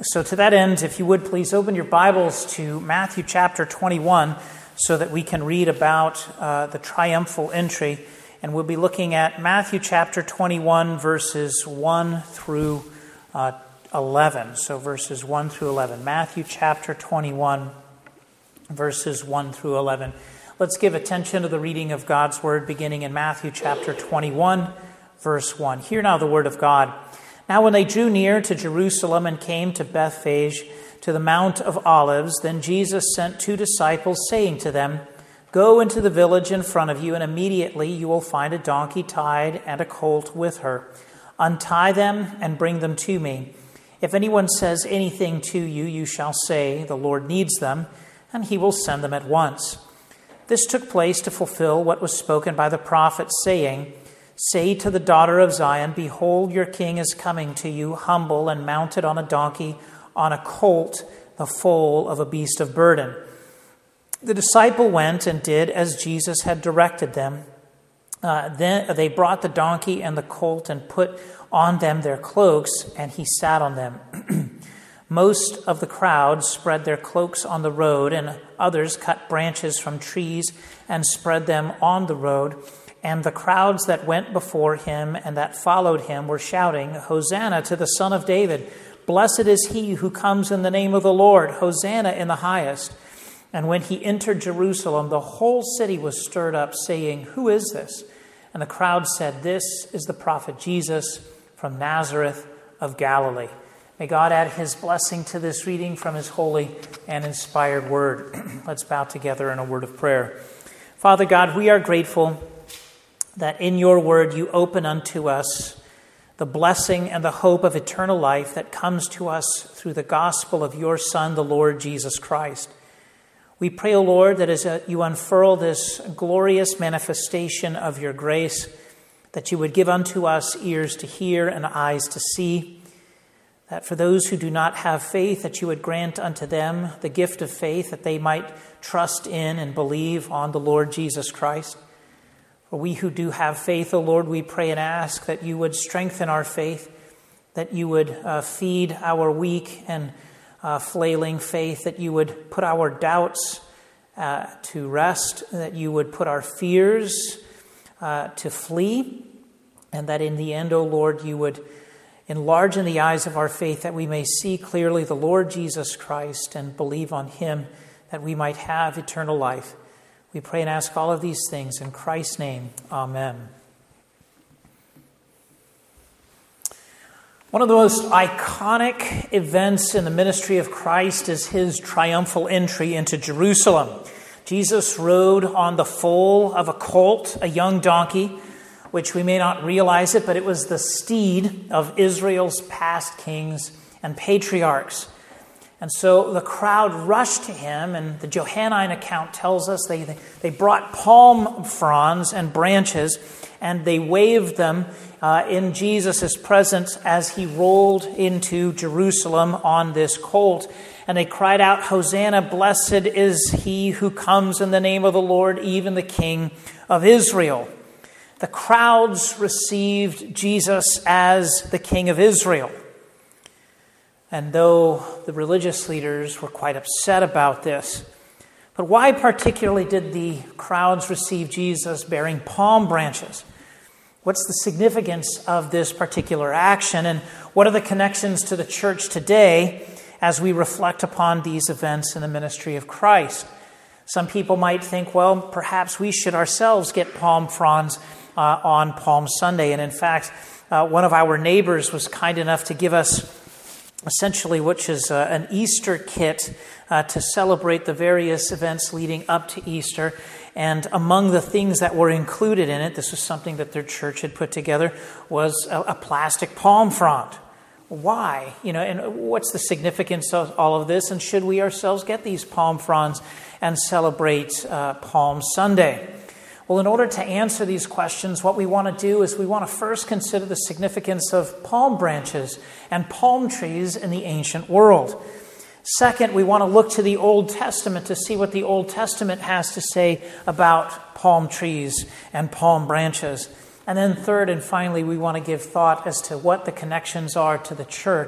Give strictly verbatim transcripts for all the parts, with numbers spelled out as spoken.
So to that end, if you would please open your Bibles to Matthew chapter twenty-one so that we can read about uh, the triumphal entry. And we'll be looking at Matthew chapter twenty-one, verses one through uh, eleven. So verses one through eleven. Matthew chapter twenty-one, verses one through eleven. Let's give attention to the reading of God's word beginning in Matthew chapter twenty-one, verse one. Hear now the word of God. Now when they drew near to Jerusalem and came to Bethphage, to the Mount of Olives, then Jesus sent two disciples, saying to them, Go into the village in front of you, and immediately you will find a donkey tied and a colt with her. Untie them and bring them to me. If anyone says anything to you, you shall say, The Lord needs them, and he will send them at once. This took place to fulfill what was spoken by the prophet, saying, Say to the daughter of Zion, Behold, your king is coming to you, humble and mounted on a donkey, on a colt, the foal of a beast of burden. The disciple went and did as Jesus had directed them. Uh, then they brought the donkey and the colt and put on them their cloaks, and he sat on them. Most of the crowd spread their cloaks on the road, and others cut branches from trees and spread them on the road. And the crowds that went before him and that followed him were shouting, Hosanna to the Son of David. Blessed is he who comes in the name of the Lord. Hosanna in the highest. And when he entered Jerusalem, the whole city was stirred up, saying, Who is this? And the crowd said, This is the prophet Jesus from Nazareth of Galilee. May God add his blessing to this reading from his holy and inspired word. Let's bow together in a word of prayer. Father God, we are grateful that in your word you open unto us the blessing and the hope of eternal life that comes to us through the gospel of your Son, the Lord Jesus Christ. We pray, O Lord, that as you unfurl this glorious manifestation of your grace, that you would give unto us ears to hear and eyes to see, that for those who do not have faith, that you would grant unto them the gift of faith, that they might trust in and believe on the Lord Jesus Christ. For we who do have faith, O Lord, we pray and ask that you would strengthen our faith, that you would uh, feed our weak and uh, flailing faith, that you would put our doubts uh, to rest, that you would put our fears uh, to flee, and that in the end, O Lord, you would enlarge in the eyes of our faith that we may see clearly the Lord Jesus Christ and believe on him, that we might have eternal life. We pray and ask all of these things in Christ's name. Amen. One of the most iconic events in the ministry of Christ is his triumphal entry into Jerusalem. Jesus rode on the foal of a colt, a young donkey, which we may not realize it, but it was the steed of Israel's past kings and patriarchs. And so the crowd rushed to him, and the Johannine account tells us they, they, they brought palm fronds and branches, and they waved them uh, in Jesus' presence as he rolled into Jerusalem on this colt. And they cried out, Hosanna, blessed is he who comes in the name of the Lord, even the King of Israel. The crowds received Jesus as the King of Israel. And though the religious leaders were quite upset about this, but why particularly did the crowds receive Jesus bearing palm branches? What's the significance of this particular action? And what are the connections to the church today as we reflect upon these events in the ministry of Christ? Some people might think, well, perhaps we should ourselves get palm fronds uh, on Palm Sunday. And in fact, uh, one of our neighbors was kind enough to give us essentially, which is uh, an Easter kit uh, to celebrate the various events leading up to Easter. And among the things that were included in it, this was something that their church had put together, was a, a plastic palm frond. Why? You know, and what's the significance of all of this? And should we ourselves get these palm fronds and celebrate uh, Palm Sunday? Well, in order to answer these questions, what we want to do is we want to first consider the significance of palm branches and palm trees in the ancient world. Second, we want to look to the Old Testament to see what the Old Testament has to say about palm trees and palm branches. And then third and finally, we want to give thought as to what the connections are to the church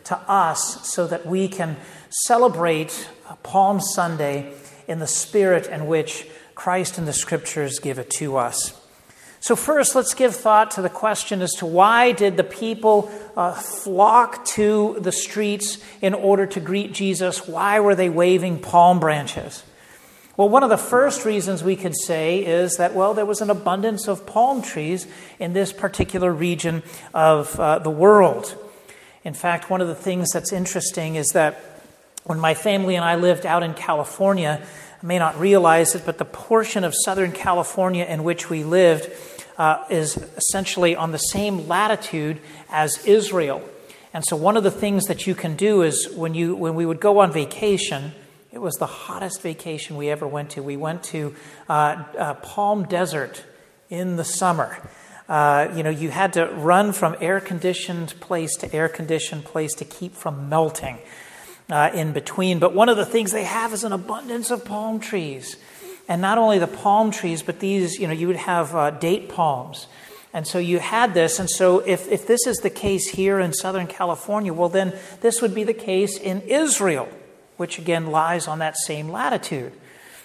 to us so that we can celebrate Palm Sunday in the spirit in which Christ and the Scriptures give it to us. So first, let's give thought to the question as to why did the people uh, flock to the streets in order to greet Jesus? Why were they waving palm branches? Well, one of the first reasons we could say is that, well, there was an abundance of palm trees in this particular region of uh, the world. In fact, one of the things that's interesting is that when my family and I lived out in California, I may not realize it, but the portion of Southern California in which we lived uh, is essentially on the same latitude as Israel. And so one of the things that you can do is when you when we would go on vacation, it was the hottest vacation we ever went to. We went to uh, uh, Palm Desert in the summer. Uh, you know, you had to run from air-conditioned place to air-conditioned place to keep from melting uh, in between. But one of the things they have is an abundance of palm trees. And not only the palm trees, but these, you know, you would have uh, date palms. And so you had this. And so if, if this is the case here in Southern California, well, then this would be the case in Israel, which again lies on that same latitude.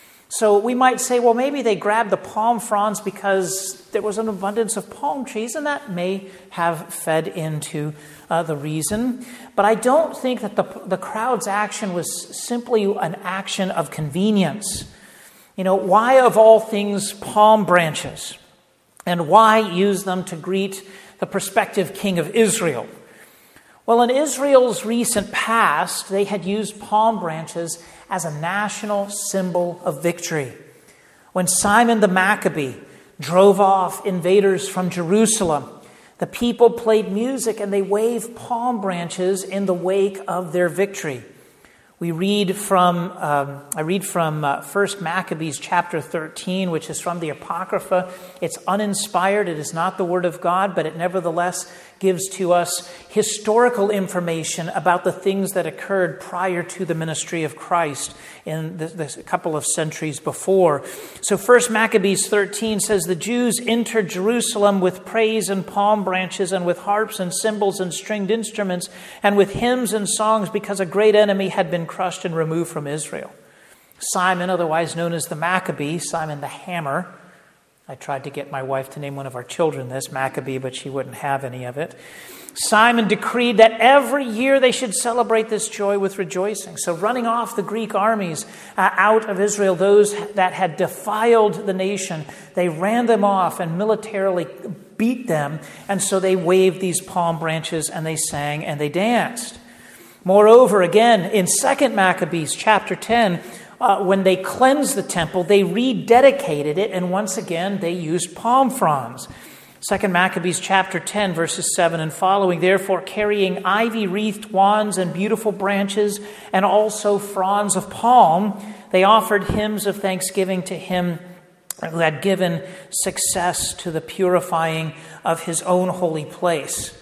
So we might say, well, maybe they grabbed the palm fronds because there was an abundance of palm trees, and that may have fed into uh, the reason. But I don't think that the, the crowd's action was simply an action of convenience. You know, why of all things palm branches? And why use them to greet the prospective king of Israel? Well, in Israel's recent past, they had used palm branches as a national symbol of victory. When Simon the Maccabee drove off invaders from Jerusalem, the people played music and they waved palm branches in the wake of their victory. We read from, um, I read from uh, First Maccabees chapter thirteen, which is from the Apocrypha. It's uninspired. It is not the Word of God, but it nevertheless gives to us historical information about the things that occurred prior to the ministry of Christ in this, this a couple of centuries before. So First Maccabees thirteen says, the Jews entered Jerusalem with praise and palm branches and with harps and cymbals and stringed instruments and with hymns and songs because a great enemy had been crushed and removed from Israel. Simon, otherwise known as the Maccabee, Simon the Hammer. I tried to get my wife to name one of our children this, Maccabee, but she wouldn't have any of it. Simon decreed that every year they should celebrate this joy with rejoicing. So running off the Greek armies uh, out of Israel, those that had defiled the nation, they ran them off and militarily beat them. And so they waved these palm branches and they sang and they danced. Moreover, again, in Second Maccabees chapter ten, Uh, when they cleansed the temple, they rededicated it, and once again, they used palm fronds. Second Maccabees chapter ten, verses seven and following, therefore carrying ivy-wreathed wands and beautiful branches, and also fronds of palm, they offered hymns of thanksgiving to him who had given success to the purifying of his own holy place.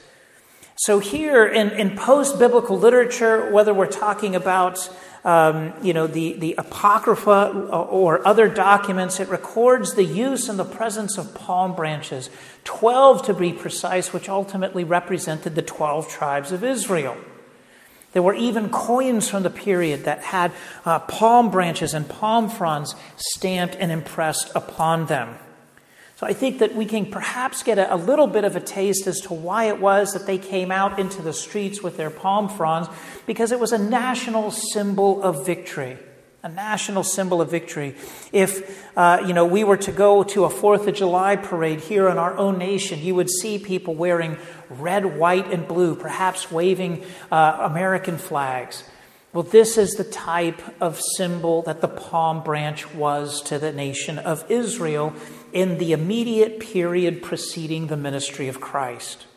So here in, in post-biblical literature, whether we're talking about Um, you know, the, the Apocrypha or other documents, it records the use and the presence of palm branches, twelve to be precise, which ultimately represented the twelve tribes of Israel. There were even coins from the period that had uh, palm branches and palm fronds stamped and impressed upon them. So I think that we can perhaps get a, a little bit of a taste as to why it was that they came out into the streets with their palm fronds, because it was a national symbol of victory. A national symbol of victory. If, uh, you know, we were to go to a fourth of July parade here in our own nation, you would see people wearing red, white, and blue, perhaps waving uh, American flags. Well, this is the type of symbol that the palm branch was to the nation of Israel in the immediate period preceding the ministry of Christ.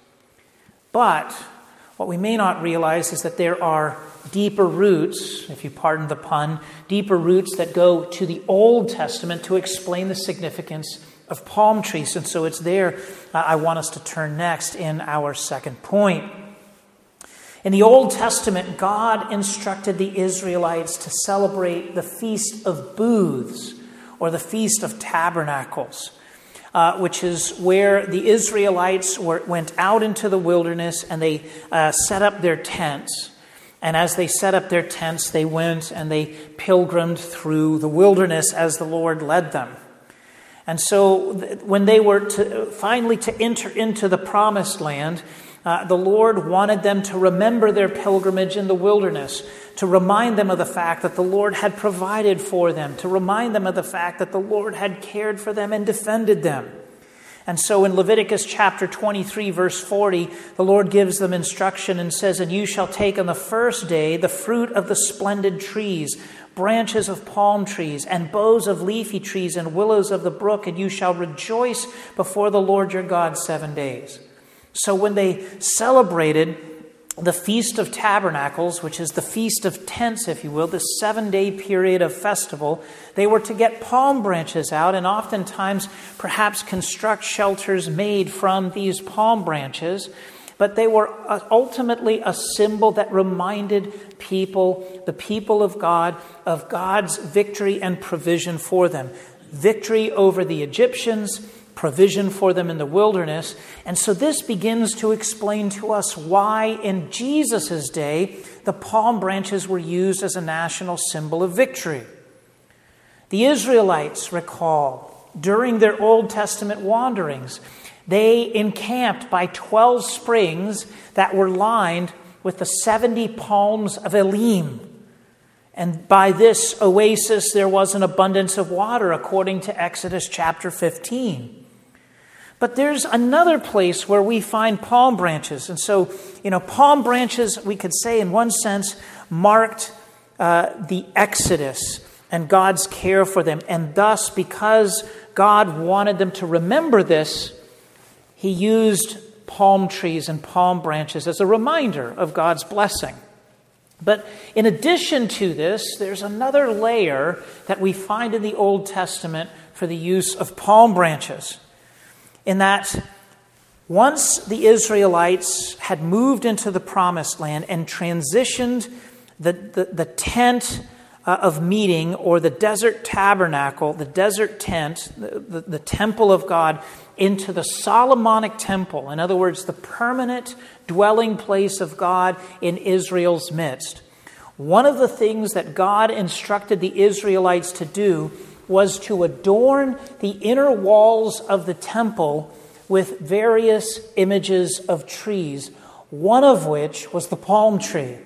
But what we may not realize is that there are deeper roots, if you pardon the pun, deeper roots that go to the Old Testament to explain the significance of palm trees. And so it's there uh, I want us to turn next in our second point. In the Old Testament, God instructed the Israelites to celebrate the Feast of Booths, or the Feast of Tabernacles. uh, which is where the Israelites were, went out into the wilderness and they uh, set up their tents. And as they set up their tents, they went and they pilgrimed through the wilderness as the Lord led them. And so when they were to, finally to enter into the promised land, uh, the Lord wanted them to remember their pilgrimage in the wilderness, to remind them of the fact that the Lord had provided for them, to remind them of the fact that the Lord had cared for them and defended them. And so in Leviticus chapter twenty-three, verse forty, the Lord gives them instruction and says, "And you shall take on the first day the fruit of the splendid trees, branches of palm trees, and boughs of leafy trees, and willows of the brook, and you shall rejoice before the Lord your God seven days." So when they celebrated the Feast of Tabernacles, which is the Feast of Tents, if you will, this seven-day period of festival, they were to get palm branches out and oftentimes perhaps construct shelters made from these palm branches. But they were ultimately a symbol that reminded people, the people of God, of God's victory and provision for them. Victory over the Egyptians, provision for them in the wilderness. And so this begins to explain to us why in Jesus' day the palm branches were used as a national symbol of victory. The Israelites, recall, during their Old Testament wanderings, they encamped by twelve springs that were lined with the seventy palms of Elim. And by this oasis there was an abundance of water, according to Exodus chapter fifteen. But there's another place where we find palm branches. And so, you know, palm branches, we could say in one sense, marked uh, the Exodus and God's care for them. And thus, because God wanted them to remember this, He used palm trees and palm branches as a reminder of God's blessing. But in addition to this, there's another layer that we find in the Old Testament for the use of palm branches. In that once the Israelites had moved into the promised land and transitioned the, the, the tent uh, of meeting, or the desert tabernacle, the desert tent, the, the, the temple of God, into the Solomonic temple, in other words, the permanent dwelling place of God in Israel's midst, one of the things that God instructed the Israelites to do was to adorn the inner walls of the temple with various images of trees, one of which was the palm tree.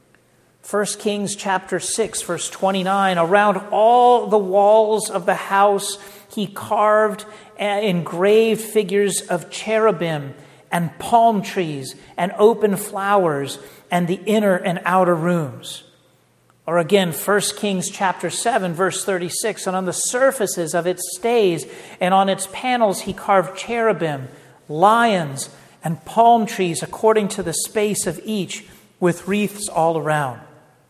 First Kings chapter six, verse twenty-nine, around all the walls of the house he carved and engraved figures of cherubim and palm trees and open flowers and the inner and outer rooms. Or again, First Kings chapter seven, verse thirty-six, and on the surfaces of its stays and on its panels he carved cherubim, lions, and palm trees according to the space of each, with wreaths all around.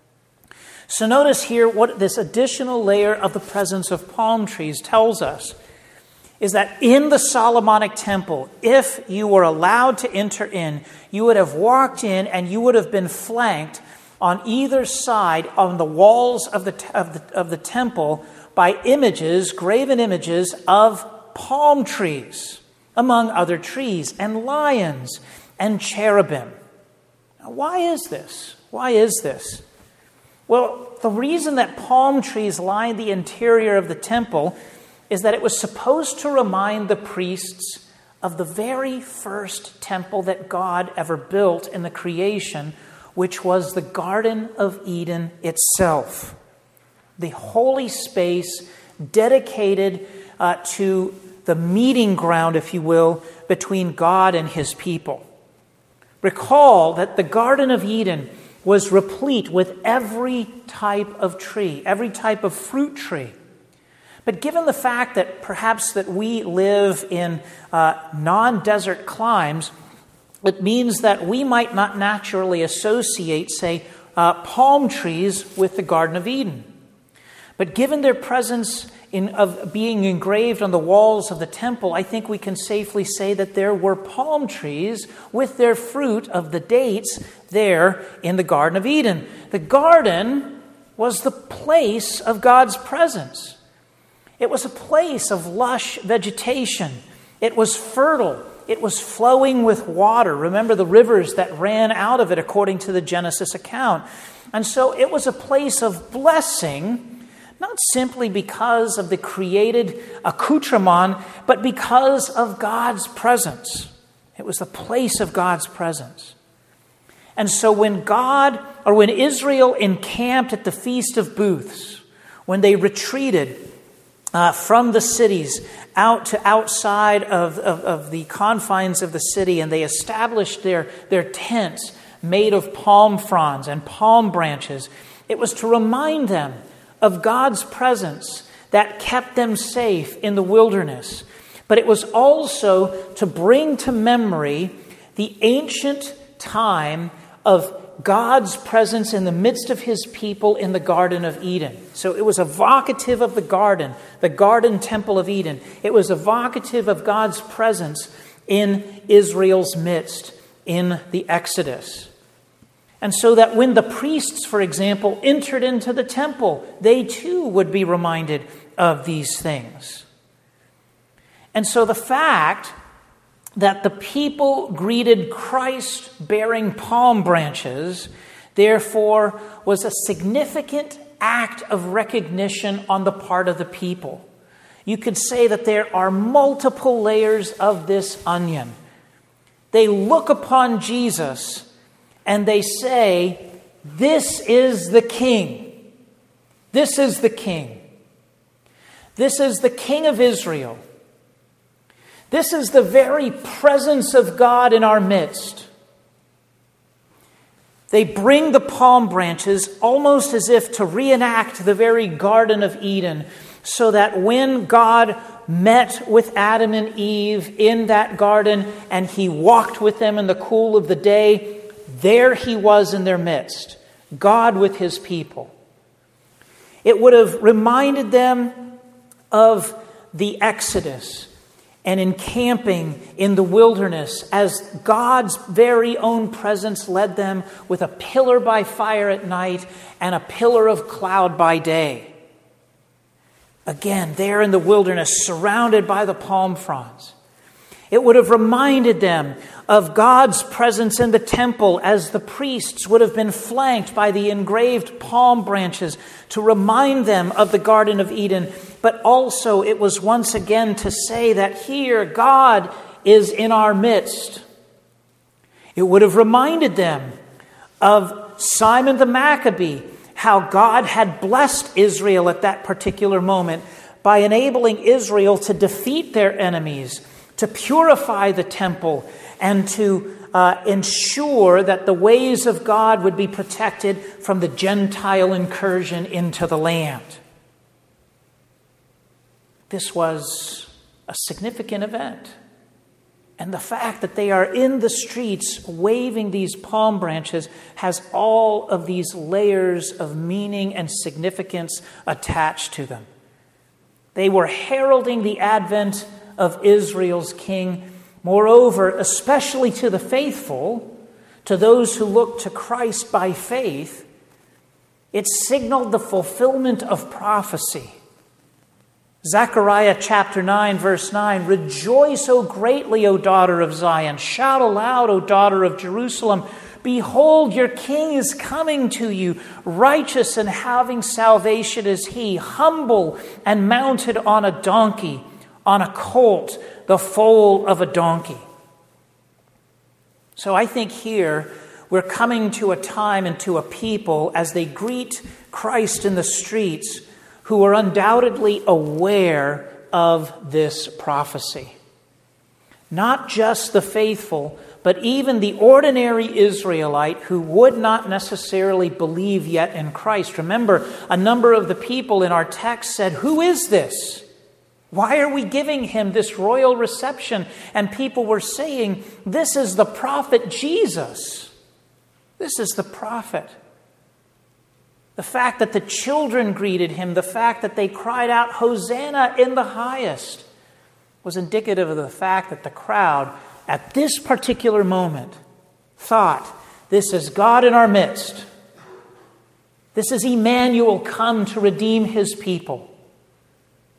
So notice here what this additional layer of the presence of palm trees tells us is that in the Solomonic temple, if you were allowed to enter in, you would have walked in and you would have been flanked on either side on the walls of the, of the, of the temple by images, graven images of palm trees, among other trees, and lions and cherubim. Now, why is this? Why is this? Well, the reason that palm trees lined the interior of the temple is that it was supposed to remind the priests of the very first temple that God ever built in the creation, which was the Garden of Eden itself. The holy space dedicated uh, to the meeting ground, if you will, between God and His people. Recall that the Garden of Eden was replete with every type of tree, every type of fruit tree. But given the fact that perhaps that we live in uh, non-desert climes, it means that we might not naturally associate, say, uh, palm trees with the Garden of Eden. But given their presence in, of being engraved on the walls of the temple, I think we can safely say that there were palm trees with their fruit of the dates there in the Garden of Eden. The garden was the place of God's presence. It was a place of lush vegetation. It was fertile. It was flowing with water. Remember the rivers that ran out of it according to the Genesis account. And so it was a place of blessing, not simply because of the created accoutrement, but because of God's presence. It was the place of God's presence. And so when God, or when Israel encamped at the Feast of Booths, when they retreated uh, from the cities out to outside of, of, of the confines of the city, and they established their, their tents made of palm fronds and palm branches, it was to remind them of God's presence that kept them safe in the wilderness. But it was also to bring to memory the ancient time of God's presence in the midst of his people in the Garden of Eden. So it was evocative of the garden, the garden temple of Eden. It was evocative of God's presence in Israel's midst in the Exodus. And so that when the priests, for example, entered into the temple, they too would be reminded of these things. And so the fact that the people greeted Christ bearing palm branches, therefore, was a significant act of recognition on the part of the people. You could say that there are multiple layers of this onion. They look upon Jesus and they say, "This is the King. This is the King. This is the King of Israel. This is the very presence of God in our midst." They bring the palm branches almost as if to reenact the very Garden of Eden, so that when God met with Adam and Eve in that garden and he walked with them in the cool of the day, there he was in their midst, God with his people. It would have reminded them of the Exodus and encamping in the wilderness as God's very own presence led them with a pillar by fire at night and a pillar of cloud by day. Again, there in the wilderness, surrounded by the palm fronds. It would have reminded them of God's presence in the temple as the priests would have been flanked by the engraved palm branches to remind them of the Garden of Eden. But also it was once again to say that here God is in our midst. It would have reminded them of Simon the Maccabee, how God had blessed Israel at that particular moment by enabling Israel to defeat their enemies, to purify the temple, and to uh, ensure that the ways of God would be protected from the Gentile incursion into the land. This was a significant event. And the fact that they are in the streets waving these palm branches has all of these layers of meaning and significance attached to them. They were heralding the advent of Israel's king. Moreover, especially to the faithful, to those who look to Christ by faith, it signaled the fulfillment of prophecy. Zechariah chapter nine, verse nine, "Rejoice, O greatly, O daughter of Zion. Shout aloud, O daughter of Jerusalem. Behold, your king is coming to you. Righteous and having salvation is he, humble and mounted on a donkey, on a colt, the foal of a donkey." So I think here we're coming to a time and to a people as they greet Christ in the streets who are undoubtedly aware of this prophecy. Not just the faithful, but even the ordinary Israelite who would not necessarily believe yet in Christ. Remember, a number of the people in our text said, "Who is this? Why are we giving him this royal reception?" And people were saying, "This is the prophet Jesus. This is the prophet." The fact that the children greeted him, the fact that they cried out, "Hosanna in the highest," was indicative of the fact that the crowd at this particular moment thought, this is God in our midst. This is Emmanuel come to redeem his people.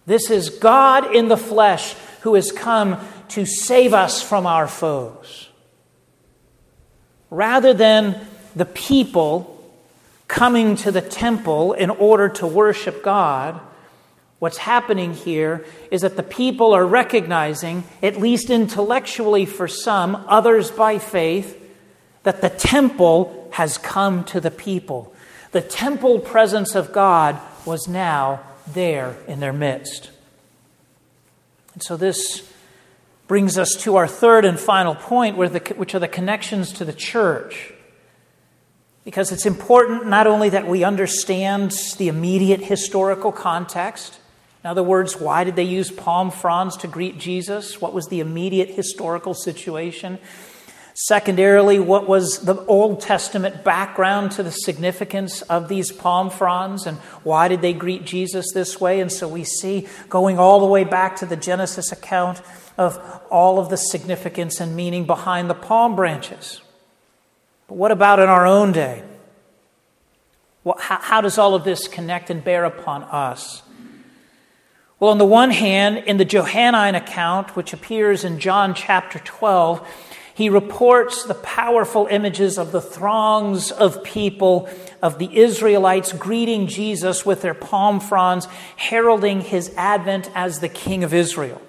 This is God in the flesh who has come to save us from our foes. Rather than the people coming to the temple in order to worship God, what's happening here is that the people are recognizing, at least intellectually for some, others by faith, that the temple has come to the people. The temple presence of God was now there in their midst. And so this brings us to our third and final point, which are the connections to the church. Because it's important not only that we understand the immediate historical context. In other words, why did they use palm fronds to greet Jesus? What was the immediate historical situation? Secondarily, what was the Old Testament background to the significance of these palm fronds, and why did they greet Jesus this way? And so we see, going all the way back to the Genesis account, of all of the significance and meaning behind the palm branches. But what about in our own day? Well, how, how does all of this connect and bear upon us? Well, on the one hand, in the Johannine account, which appears in John chapter twelve, he reports the powerful images of the throngs of people, of the Israelites greeting Jesus with their palm fronds, heralding his advent as the King of Israel.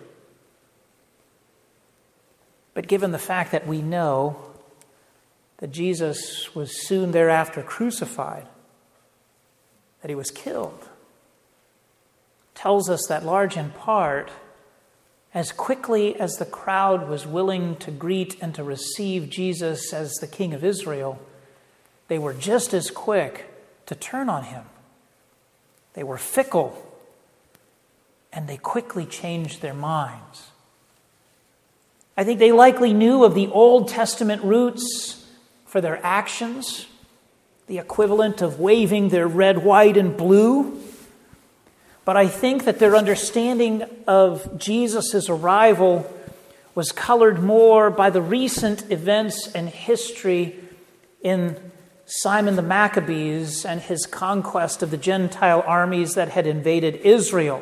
But given the fact that we know that Jesus was soon thereafter crucified, that he was killed, tells us that large in part, as quickly as the crowd was willing to greet and to receive Jesus as the King of Israel, they were just as quick to turn on him. They were fickle, and they quickly changed their minds. I think they likely knew of the Old Testament roots for their actions, the equivalent of waving their red, white, and blue. But I think that their understanding of Jesus' arrival was colored more by the recent events and history in Simon the Maccabees and his conquest of the Gentile armies that had invaded Israel.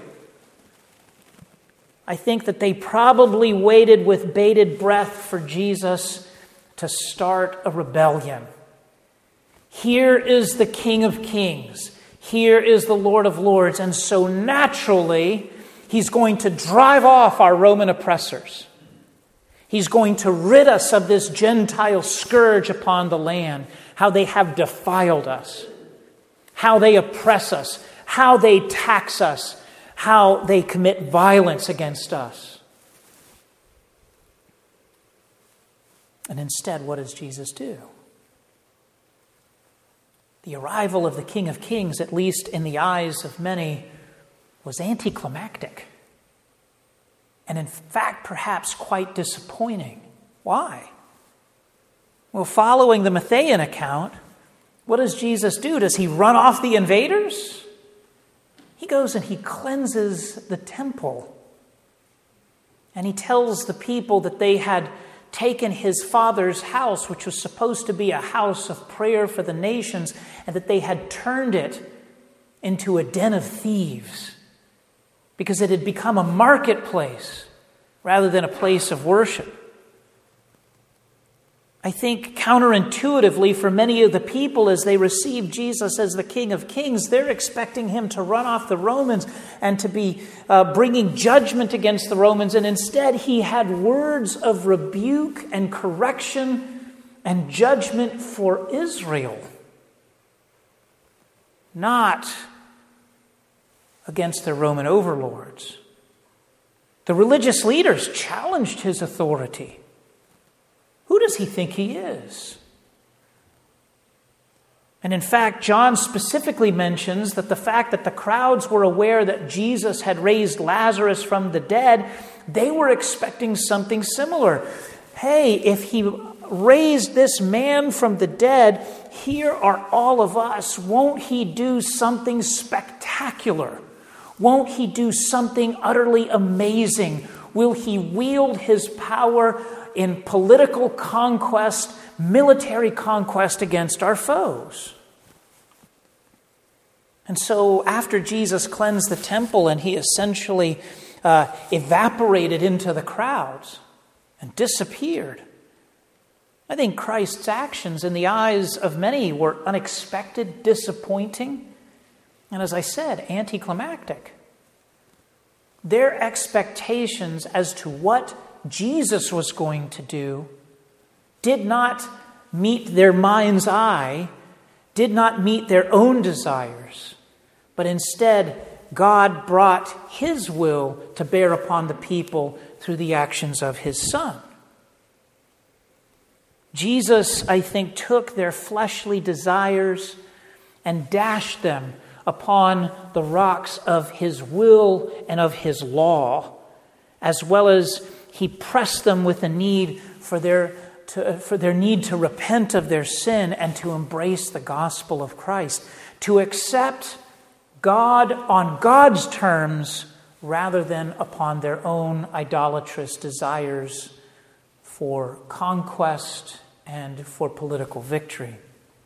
I think that they probably waited with bated breath for Jesus to start a rebellion. Here is the King of Kings. Here is the Lord of Lords. And so naturally, he's going to drive off our Roman oppressors. He's going to rid us of this Gentile scourge upon the land, how they have defiled us, how they oppress us, how they tax us, how they commit violence against us. And instead, what does Jesus do? The arrival of the King of Kings, at least in the eyes of many, was anticlimactic. And in fact, perhaps quite disappointing. Why? Well, following the Matthean account, what does Jesus do? Does he run off the invaders? He goes and he cleanses the temple. And he tells the people that they had taken his Father's house, which was supposed to be a house of prayer for the nations, and that they had turned it into a den of thieves because it had become a marketplace rather than a place of worship. I think counterintuitively for many of the people, as they receive Jesus as the King of Kings, they're expecting him to run off the Romans and to be uh, bringing judgment against the Romans. And instead, he had words of rebuke and correction and judgment for Israel, not against their Roman overlords. The religious leaders challenged his authority. Who does he think he is? And in fact, John specifically mentions that the fact that the crowds were aware that Jesus had raised Lazarus from the dead, they were expecting something similar. Hey, if he raised this man from the dead, here are all of us. Won't he do something spectacular? Won't he do something utterly amazing? Will he wield his power in political conquest, military conquest against our foes? And so after Jesus cleansed the temple and he essentially uh, evaporated into the crowds and disappeared, I think Christ's actions in the eyes of many were unexpected, disappointing, and as I said, anticlimactic. Their expectations as to what Jesus was going to do did not meet their mind's eye, did not meet their own desires, but instead God brought his will to bear upon the people through the actions of his Son. Jesus, I think, took their fleshly desires and dashed them upon the rocks of his will and of his law, as well as he pressed them with a need for their to, for their need to repent of their sin and to embrace the gospel of Christ, to accept God on God's terms rather than upon their own idolatrous desires for conquest and for political victory.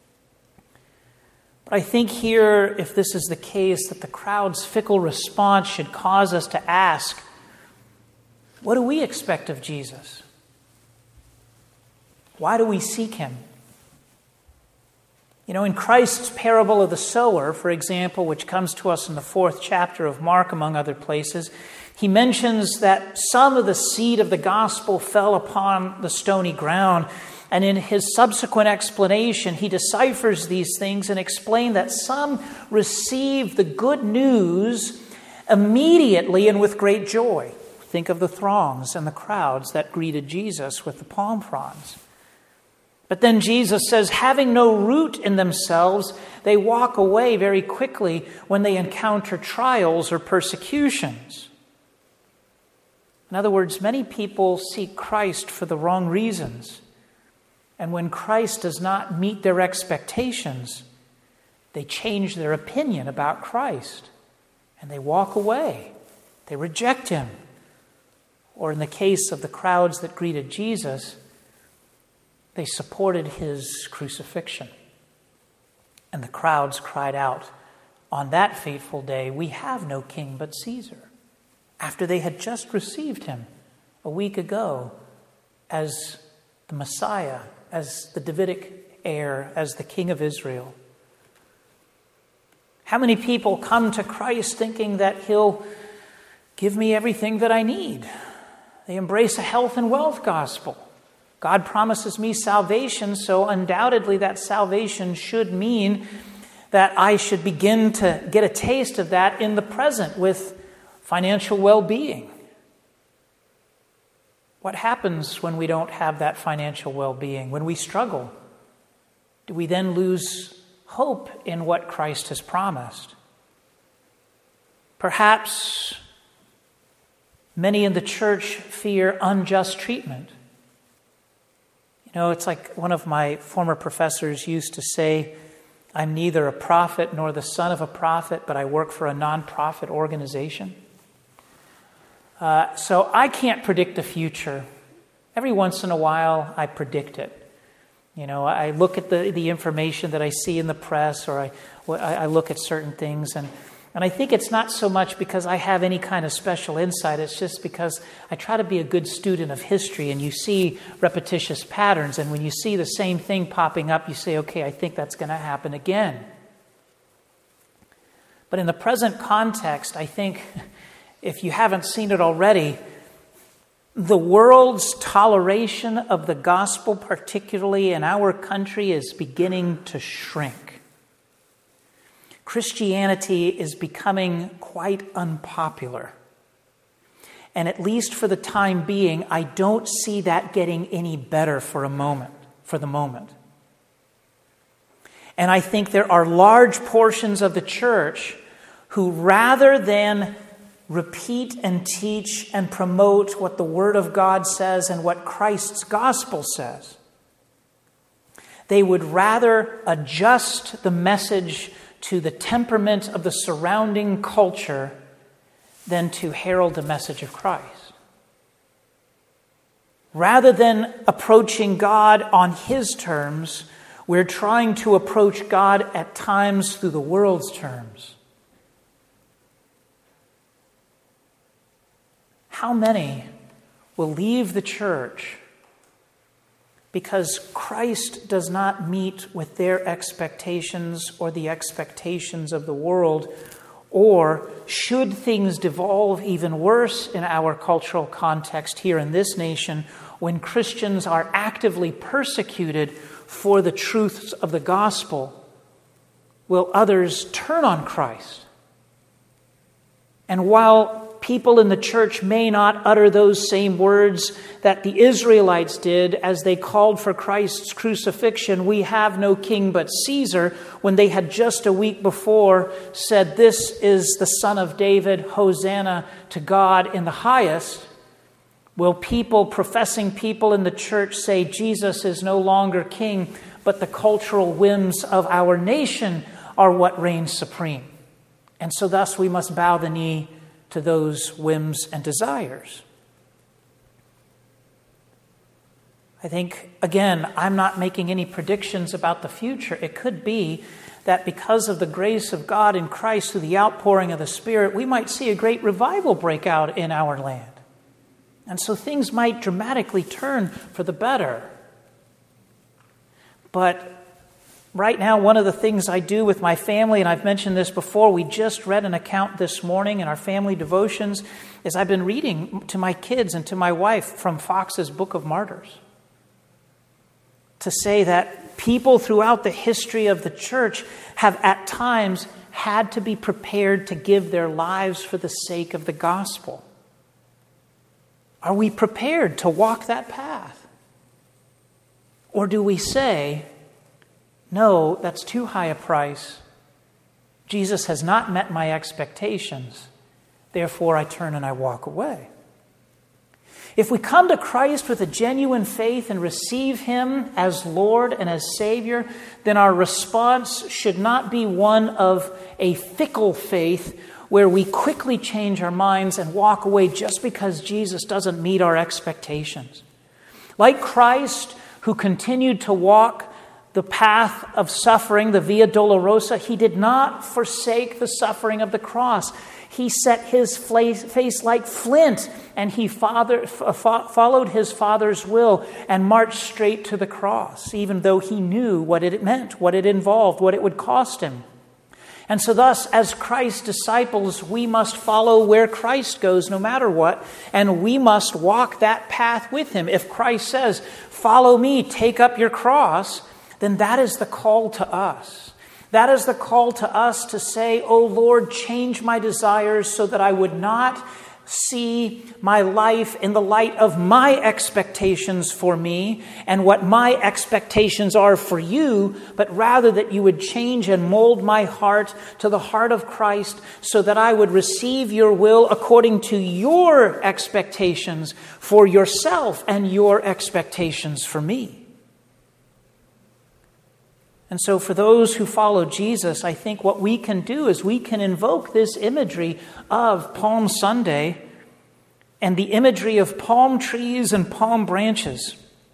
But I think here, if this is the case, that the crowd's fickle response should cause us to ask, what do we expect of Jesus? Why do we seek him? You know, in Christ's parable of the sower, for example, which comes to us in the fourth chapter of Mark, among other places, he mentions that some of the seed of the gospel fell upon the stony ground. And in his subsequent explanation, he deciphers these things and explains that some received the good news immediately and with great joy. Think of the throngs and the crowds that greeted Jesus with the palm fronds. But then Jesus says, having no root in themselves, they walk away very quickly when they encounter trials or persecutions. In other words, many people seek Christ for the wrong reasons. And when Christ does not meet their expectations, they change their opinion about Christ and they walk away. They reject him. Or in the case of the crowds that greeted Jesus, they supported his crucifixion. And the crowds cried out on that fateful day, "We have no king but Caesar," after they had just received him a week ago as the Messiah, as the Davidic heir, as the King of Israel. How many people come to Christ thinking that he'll give me everything that I need? They embrace a health and wealth gospel. God promises me salvation, so undoubtedly that salvation should mean that I should begin to get a taste of that in the present with financial well-being. What happens when we don't have that financial well-being, when we struggle? Do we then lose hope in what Christ has promised? Perhaps many in the church fear unjust treatment. You know, it's like one of my former professors used to say, I'm neither a prophet nor the son of a prophet, but I work for a non-profit organization. Uh, so I can't predict the future. Every once in a while, I predict it. You know, I look at the, the information that I see in the press, or I, I look at certain things, and, and I think it's not so much because I have any kind of special insight. It's just because I try to be a good student of history, and you see repetitious patterns, and when you see the same thing popping up, you say, okay, I think that's going to happen again. But in the present context, I think, if you haven't seen it already, the world's toleration of the gospel, particularly in our country, is beginning to shrink. Christianity is becoming quite unpopular. And at least for the time being, I don't see that getting any better for a moment, for the moment. And I think there are large portions of the church who, rather than repeat and teach and promote what the Word of God says and what Christ's gospel says, they would rather adjust the message to the temperament of the surrounding culture than to herald the message of Christ. Rather than approaching God on his terms, We're trying to approach God at times through the world's terms. How many will leave the church because Christ does not meet with their expectations or the expectations of the world? Or should things devolve even worse in our cultural context here in this nation, when Christians are actively persecuted for the truths of the gospel, will others turn on Christ? And while people in the church may not utter those same words that the Israelites did as they called for Christ's crucifixion, "We have no king but Caesar," when they had just a week before said, "This is the Son of David, Hosanna to God in the highest," will people, professing people in the church, say Jesus is no longer king, but the cultural whims of our nation are what reigns supreme? And so thus we must bow the knee to those whims and desires. I think, again, I'm not making any predictions about the future. It could be that because of the grace of God in Christ through the outpouring of the Spirit, we might see a great revival break out in our land. And so things might dramatically turn for the better. But right now, one of the things I do with my family, and I've mentioned this before, we just read an account this morning in our family devotions, is I've been reading to my kids and to my wife from Fox's Book of Martyrs, to say that people throughout the history of the church have at times had to be prepared to give their lives for the sake of the gospel. Are we prepared to walk that path? Or do we say, "No, that's too high a price. Jesus has not met my expectations. Therefore, I turn and I walk away"? If we come to Christ with a genuine faith and receive Him as Lord and as Savior, then our response should not be one of a fickle faith where we quickly change our minds and walk away just because Jesus doesn't meet our expectations. Like Christ, who continued to walk the path of suffering, the Via Dolorosa, He did not forsake the suffering of the cross. He set His face like flint, and He father, followed His Father's will and marched straight to the cross, even though He knew what it meant, what it involved, what it would cost Him. And so thus, as Christ's disciples, we must follow where Christ goes no matter what, and we must walk that path with Him. If Christ says, "Follow me, take up your cross," then that is the call to us. That is the call to us to say, "Oh Lord, change my desires so that I would not see my life in the light of my expectations for me and what my expectations are for you, but rather that you would change and mold my heart to the heart of Christ so that I would receive your will according to your expectations for yourself and your expectations for me." And so for those who follow Jesus, I think what we can do is we can invoke this imagery of Palm Sunday and the imagery of palm trees and palm branches.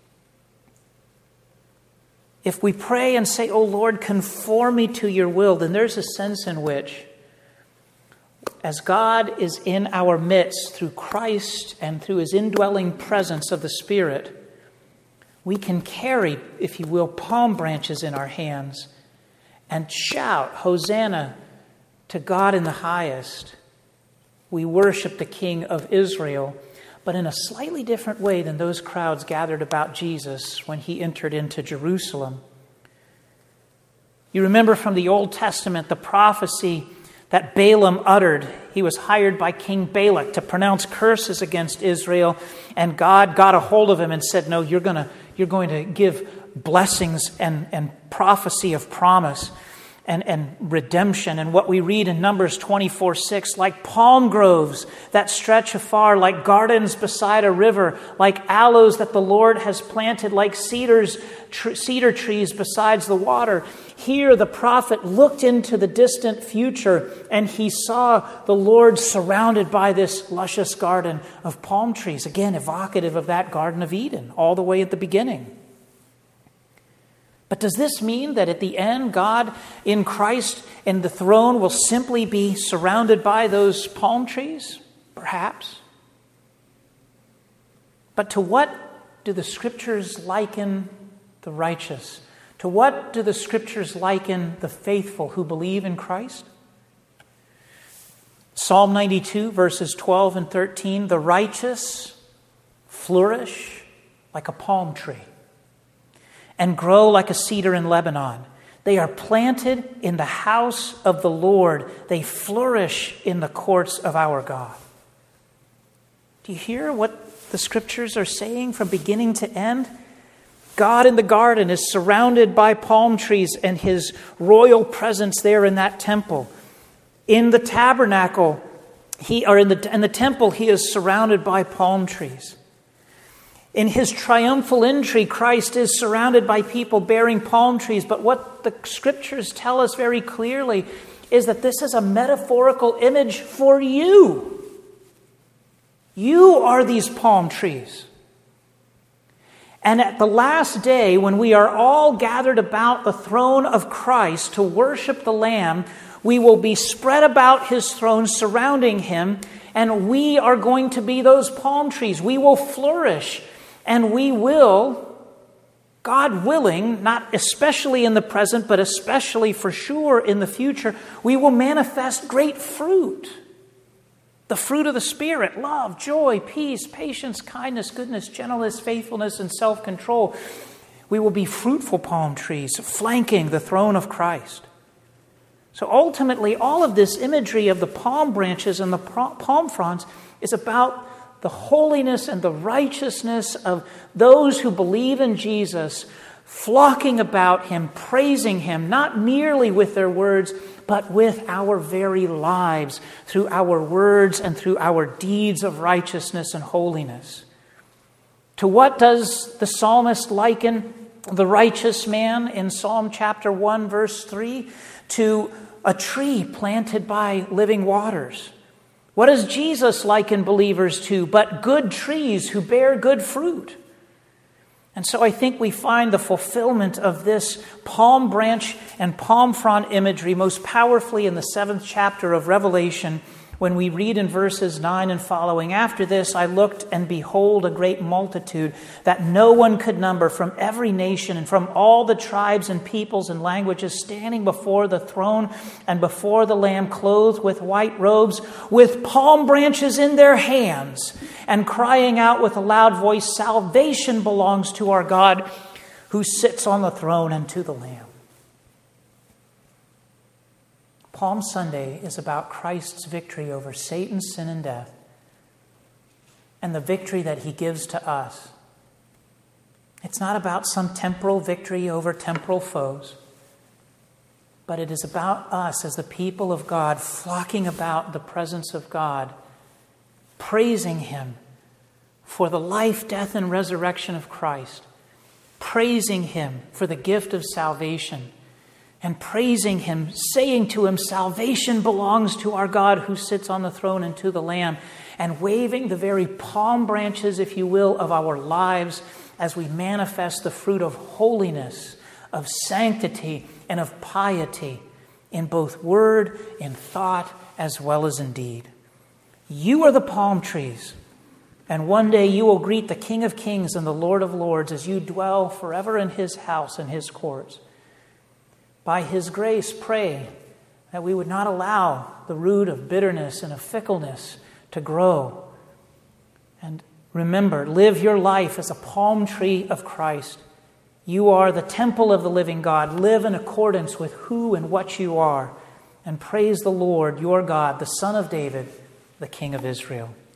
If we pray and say, "Oh Lord, conform me to your will," then there's a sense in which, as God is in our midst through Christ and through His indwelling presence of the Spirit, we can carry, if you will, palm branches in our hands and shout, "Hosanna to God in the highest." We worship the King of Israel, but in a slightly different way than those crowds gathered about Jesus when He entered into Jerusalem. You remember from the Old Testament the prophecy that Balaam uttered. He was hired by King Balak to pronounce curses against Israel, and God got a hold of him and said, "No, you're going to You're going to give blessings and, and prophecy of promise and, and redemption." And what we read in Numbers twenty-four six, like palm groves that stretch afar, like gardens beside a river, like aloes that the Lord has planted, like cedars, tr- cedar trees besides the water. Here the prophet looked into the distant future and he saw the Lord surrounded by this luscious garden of palm trees. Again, evocative of that Garden of Eden all the way at the beginning. But does this mean that at the end, God in Christ and the throne will simply be surrounded by those palm trees? Perhaps. But to what do the Scriptures liken the righteous? To what do the Scriptures liken the faithful who believe in Christ? Psalm ninety-two, verses twelve and thirteen, the righteous flourish like a palm tree and grow like a cedar in Lebanon. They are planted in the house of the Lord. They flourish in the courts of our God. Do you hear what the Scriptures are saying from beginning to end? God in the garden is surrounded by palm trees and his royal presence there in that temple. In the tabernacle, he or in the in the temple, he is surrounded by palm trees. In his triumphal entry, Christ is surrounded by people bearing palm trees. But what the Scriptures tell us very clearly is that this is a metaphorical image for you. You are these palm trees. And at the last day, when we are all gathered about the throne of Christ to worship the Lamb, we will be spread about his throne, surrounding him, and we are going to be those palm trees. We will flourish, and we will, God willing, not especially in the present, but especially for sure in the future, we will manifest great fruit. The fruit of the Spirit: love, joy, peace, patience, kindness, goodness, gentleness, faithfulness, and self-control. We will be fruitful palm trees flanking the throne of Christ. So ultimately, all of this imagery of the palm branches and the palm fronds is about the holiness and the righteousness of those who believe in Jesus, flocking about him, praising him, not merely with their words, but with our very lives, through our words and through our deeds of righteousness and holiness. To what does the psalmist liken the righteous man in Psalm chapter one, verse three? To a tree planted by living waters. What does Jesus liken believers to but good trees who bear good fruit? And so I think we find the fulfillment of this palm branch and palm frond imagery most powerfully in the seventh chapter of Revelation, when we read in verses nine and following, "After this I looked, and behold, a great multitude that no one could number, from every nation and from all the tribes and peoples and languages, standing before the throne and before the Lamb, clothed with white robes, with palm branches in their hands, and crying out with a loud voice, 'Salvation belongs to our God who sits on the throne and to the Lamb.'" Palm Sunday is about Christ's victory over Satan, sin, and death, and the victory that he gives to us. It's not about some temporal victory over temporal foes, but it is about us as the people of God flocking about the presence of God, praising him for the life, death, and resurrection of Christ, praising him for the gift of salvation, and praising him, saying to him, "Salvation belongs to our God who sits on the throne and to the Lamb," and waving the very palm branches, if you will, of our lives as we manifest the fruit of holiness, of sanctity, and of piety in both word, in thought, as well as in deed. You are the palm trees, and one day you will greet the King of Kings and the Lord of Lords as you dwell forever in his house and his courts. By his grace, pray that we would not allow the root of bitterness and of fickleness to grow. And remember, live your life as a palm tree of Christ. You are the temple of the living God. Live in accordance with who and what you are. And praise the Lord, your God, the Son of David, the King of Israel.